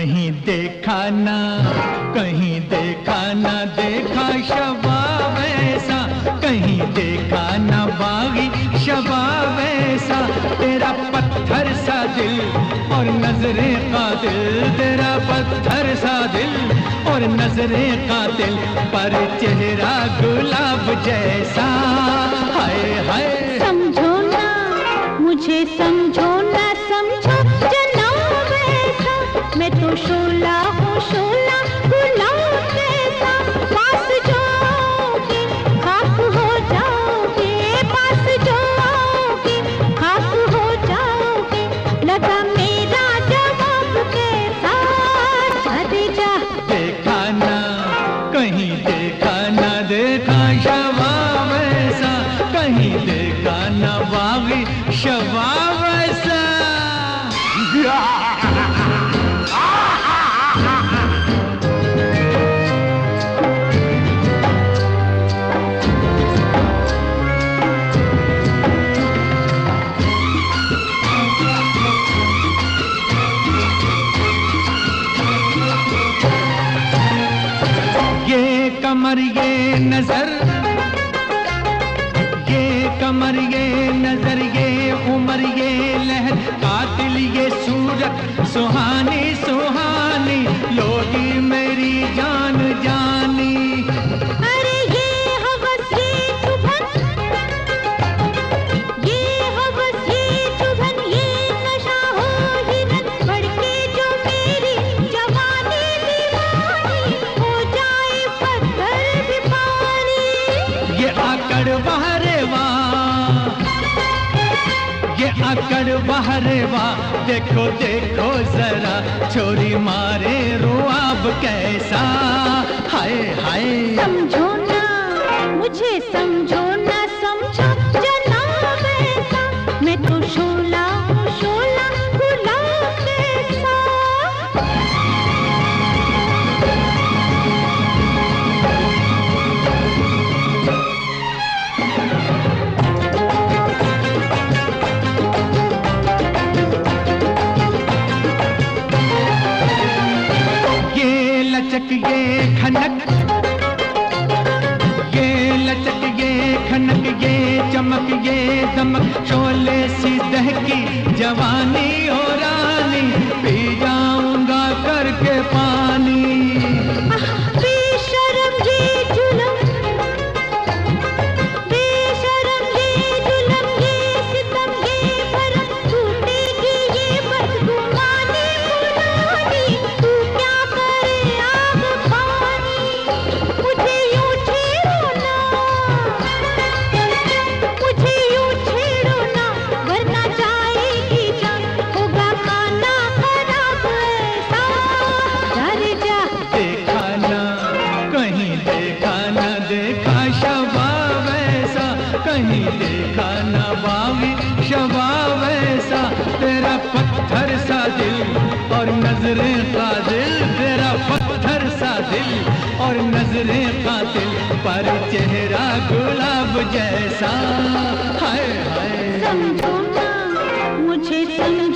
कहीं देखा ना, कहीं देखा ना देखा शबाब ऐसा, कहीं देखा ना बागी शबाब ऐसा। तेरा पत्थर सा दिल और नजरे कातिल, तेरा पत्थर सा दिल और नजरे कातिल, पर चेहरा गुलाब जैसा। हाय हाय समझो ना मुझे, समझो ना समझो जनाब ऐसा, मैं तो शोला हूँ शोला गुलाब जैसा। पास जाओगे खाक हो जाओगे, पास जाओगे खाक हो जाओगे, लगा मेरा जवाब कैसा। अरे जा देखा ना, कहीं देखा ना देखा शबाब ऐसा, कहीं देखा ना बागी शबाब ऐसा। ये कमर ये नजर, ये कमर ये नजर, ये उमर ये लहर, कातिल ये सूरत सुहानी सुहानी, लोगी मेरी जान जानी। अरे ये हवस ये चुभन, ये हवस ये चुभन, ये नशा हो हिरन, भड़के जो मेरी जवानी दीवानी, हो जाए पत्थर भी पानी। ये आकड़ बहरे वाह, ये आकड़ बहरे वाह, देखो देखो जरा छोरी मारे रुआब कैसा। हाय हाय समझो ना मुझे, समझो ना समझो जनाब ऐसा, मैं तो शोला हूँ शोला गुलाब जैसा। ये लचक ये खनक, ये लचक ये खनक, ये चमक ये दमक, शोले सी दहकी जवानी हो रानी, पी जाऊंगा करके पानी। बेशरम ये जुलम, बेशरम ये जुलम, ये सितम ये भरम, टूटेगी ये बदगुमानी पुरानी, तू क्या करे आग पानी। मुझे यूं छेड़ो ना, मुझे यूं छेड़ो ना, वरना जाएगी जान, होगा खाना खराब ऐसा। डर जा देखा ना, कहीं देखा ना देखा शबाब ऐसा, कहीं देखा ना बागी शबाब ऐसा। तेरा पत्थर सा दिल और नजरे कातिल, तेरा पत्थर सा दिल और नजरे कातिल, पर चेहरा गुलाब जैसा। हाय हाय समझो ना मुझे, समझो